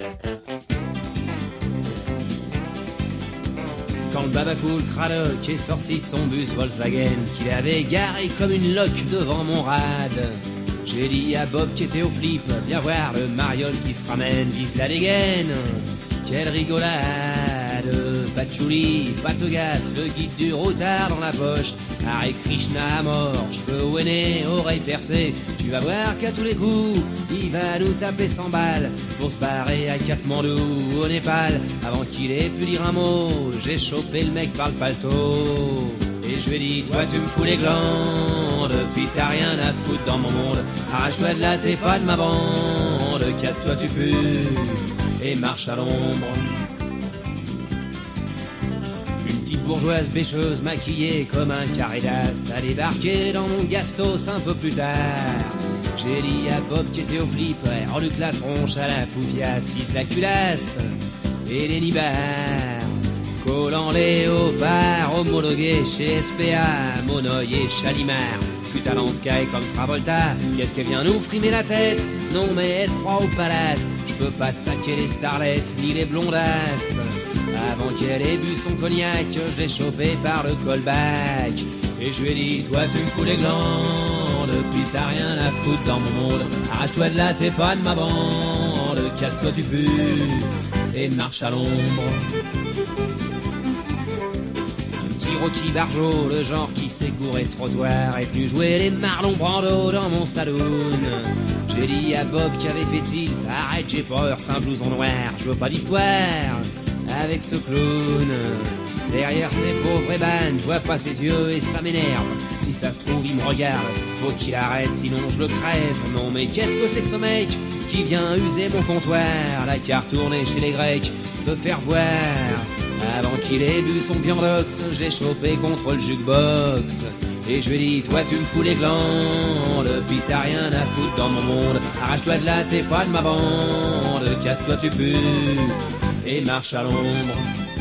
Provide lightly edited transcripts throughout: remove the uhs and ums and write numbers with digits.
Quand le babacool Cradock est sorti de son bus Volkswagen, qu'il avait garé comme une loque devant mon rad, j'ai dit à Bob qui était au flip, viens voir le mariole qui se ramène, vise la dégaine. Quelle rigolade, patchouli, patogas, le guide du routard dans la poche, Hare Krishna à mort, cheveux au nez, oreilles percées, tu vas voir qu'à tous les coups, il va nous taper 100 balles, pour se barrer à Katmandou, au Népal, avant qu'il ait pu dire un mot, j'ai chopé le mec par le paletot. Et je lui ai dit, toi tu me fous les glandes, puis t'as rien à foutre dans mon monde, arrache-toi de là, t'es pas de ma bande, casse-toi tu pues, et marche à l'ombre. Une petite bourgeoise bêcheuse maquillée comme un carré d'as a débarqué dans mon gastos un peu plus tard. J'ai dit à Bob qui était au flip, rends-lui la tronche à la poufiasse, vise la culasse et les nibards. Collant léopard, homologué chez SPA, Monoï et Chalimard. Fut à Sky comme Travolta, qu'est-ce qu'elle vient nous frimer la tête? Non mais elle se croit au palace, je peux pas saquer les starlettes ni les blondasses. Avant qu'elle ait bu son cognac, je l'ai chopé par le callback. Et je lui ai dit, toi tu me fous les glandes, puis t'as rien à foutre dans mon monde, arrache-toi de là, t'es pas de ma bande, casse-toi tu pues, et marche à l'ombre. Rocky Barjo, le genre qui s'est gouré de trottoir, est venu jouer les Marlon Brando dans mon saloon. J'ai dit à Bob qui avait fait tilt, arrête j'ai peur, c'est un blouson noir, je veux pas d'histoire avec ce clown. Derrière ses pauvres ébanes, je vois pas ses yeux et ça m'énerve. Si ça se trouve il me regarde, faut qu'il arrête sinon je le crève. Non mais qu'est-ce que c'est que ce mec qui vient user mon comptoir, la carte tournée chez les Grecs, se faire voir. Avant qu'il ait bu son viandox, je l'ai chopé contre le jukebox. Et je lui ai dit, toi tu me fous les glandes, puis t'as rien à foutre dans mon monde, arrache-toi de là, t'es pas de ma bande, casse-toi tu pues, et marche à l'ombre.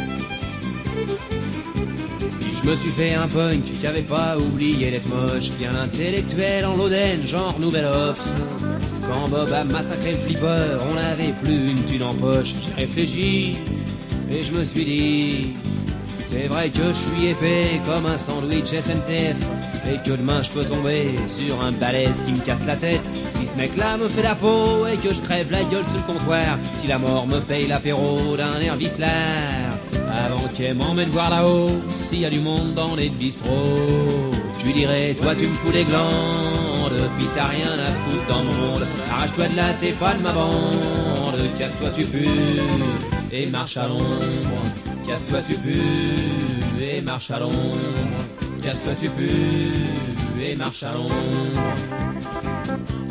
Puis je me suis fait un punk qui avait pas oublié d'être moche, bien intellectuel en l'Oden, genre Nouvel Ops. Quand Bob a massacré le flipper, on n'avait plus une thune en poche, j'ai réfléchi. Et je me suis dit, c'est vrai que je suis épais comme un sandwich SNCF, et que demain je peux tomber sur un balèze qui me casse la tête. Si ce mec là me fait la peau et que je crève la gueule sur le comptoir, si la mort me paye l'apéro d'un air vicelard, avant qu'elle m'emmène voir là-haut s'il y a du monde dans les bistrots, je lui dirai, toi tu me fous les glandes, puis t'as rien à foutre dans mon monde, arrache-toi de là, t'es pas de ma bande, casse-toi tu pues, et marche à l'ombre, casse-toi tu pues, et marche à l'ombre, casse-toi tu pues, et marche à l'ombre.